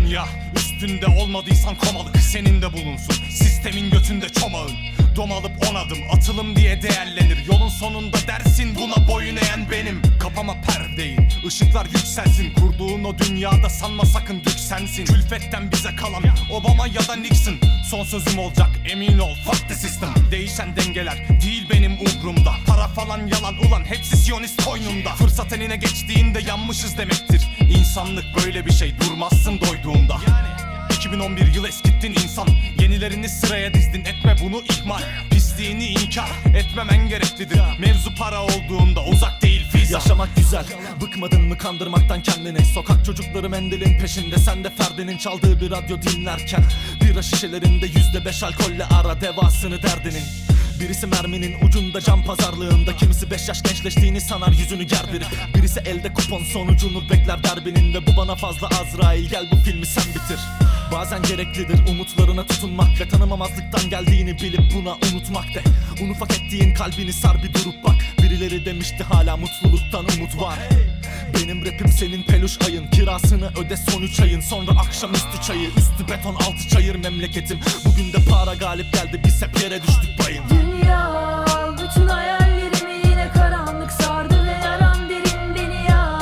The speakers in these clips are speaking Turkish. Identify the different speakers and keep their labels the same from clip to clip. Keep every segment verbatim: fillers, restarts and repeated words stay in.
Speaker 1: dünya. Üstünde olmadıysan komalık senin de bulunsun. Sistemin götünde çomağın. Dom alıp on adım atılım diye değerlenir. Yolun sonunda dersin buna boyun eğen benim. Kapama perdeyi, ışıklar yükselsin. Kurduğun o dünyada sanma sakın dük sensin. Külfetten bize kalan Obama ya da Nixon. Son sözüm olacak emin ol, fuck the system. Değişen dengeler değil benim umrumda. Para falan yalan ulan, hepsi Siyonist koynunda. Fırsat eline geçtiğinde yanmışız demektir. İnsanlık böyle bir şey, durmazsın doyduğunda. iki bin on bir yıl eskittin insan. Yenilerini sıraya dizdin, etme bunu ihmal. Pisliğini inkar etmemen gereklidir. Mevzu para olduğunda uzak değil fiza.
Speaker 2: Yaşamak güzel, bıkmadın mı kandırmaktan kendini? Sokak çocukları mendilin peşinde, sen de Ferdi'nin çaldığı bir radyo dinlerken bira şişelerinde yüzde beş alkolle ara devasını derdinin. Birisi merminin ucunda, cam pazarlığında. Kimisi beş yaş gençleştiğini sanar, yüzünü gerdirip. Birisi elde kupon sonucunu bekler derbinin. Ve bu bana fazla Azrail, gel bu filmi sen bitir. Bazen gereklidir umutlarına tutunmak ve tanımamazlıktan geldiğini bilip buna unutmak de. Un ufak ettiğin kalbini sar, bir durup bak. Birileri demişti hala mutluluktan umut var. Benim rapim senin peluş ayın. Kirasını öde son üç ayın. Sonra akşamüstü çayı, üstü beton altı çayır memleketim. Bugün de para galip geldi, biz hep yere düştük bayım.
Speaker 3: Dünya bütün hayallerimi yine karanlık sardı ve yaram derin beni ya.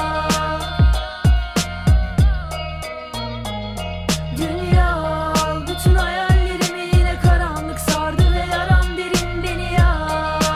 Speaker 3: Dünya bütün hayallerimi yine karanlık sardı ve yaram derin beni ya.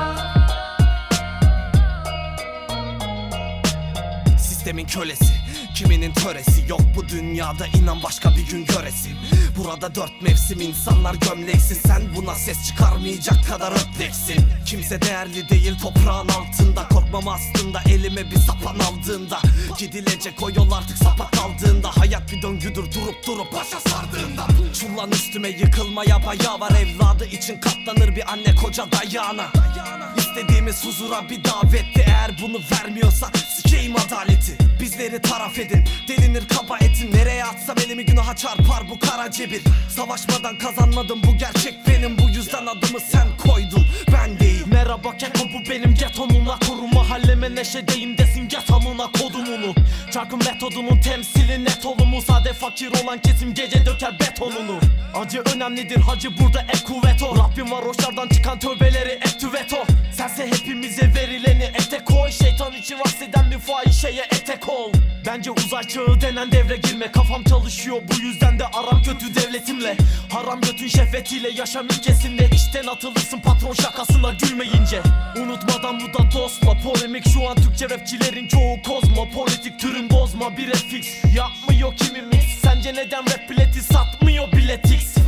Speaker 4: Sistemin kölesi, kiminin töresi yok bu dünyada, inan başka bir gün göresin. Burada dört mevsim, insanlar gömleksin. Sen buna ses çıkarmayacak kadar ötleksin. Kimse değerli değil toprağın altında. Korkmam aslında elime bir sapan aldığında. Gidilecek o yol artık sapa kaldığında. Hayat bir döngüdür durup durup başa sardığında. Çullan üstüme yıkılmaya bayağı var. Evladı için katlanır bir anne koca dayağına. İstediğimiz huzura bir davetti. Eğer bunu vermiyorsa sikeyim adaleti. Bizleri taraf edin, delinir kaba etin. Nereye atsam elimi günaha çarpar bu kara cebir. Savaşmadan kazanmadım, bu gerçek benim. Bu yüzden adımı sen koydun, ben değil.
Speaker 2: Merhaba keko, bu benim getomuna koru. Mahalleme neşedeyim desin, get amına kodumunu. Çarkın metodunun temsili net olumu. Sade fakir olan kesim gece döker betonunu. Acı önemlidir hacı, burada ek kuvvet o. Rabbim var hoşlardan çıkan tövbeleri et veto. Sense hepimize verileni ete koy. Şeytan için vakseden bir fahişeye etek ol. Bence uzay çağı denen devre girme. Kafam çalışıyor, bu yüzden de aram kötü devletimle. Haram götün şehvetiyle yaşam ilkesinde. İşten atılırsın patron şakasına gülmeyince. Unutmadan bu da dostla polemik. Şu an Türkçe rapçilerin çoğu kozmopolitik. Türün bozma bir fix, yapmıyor kimimiz. Sence neden rap bileti satmıyor biletix?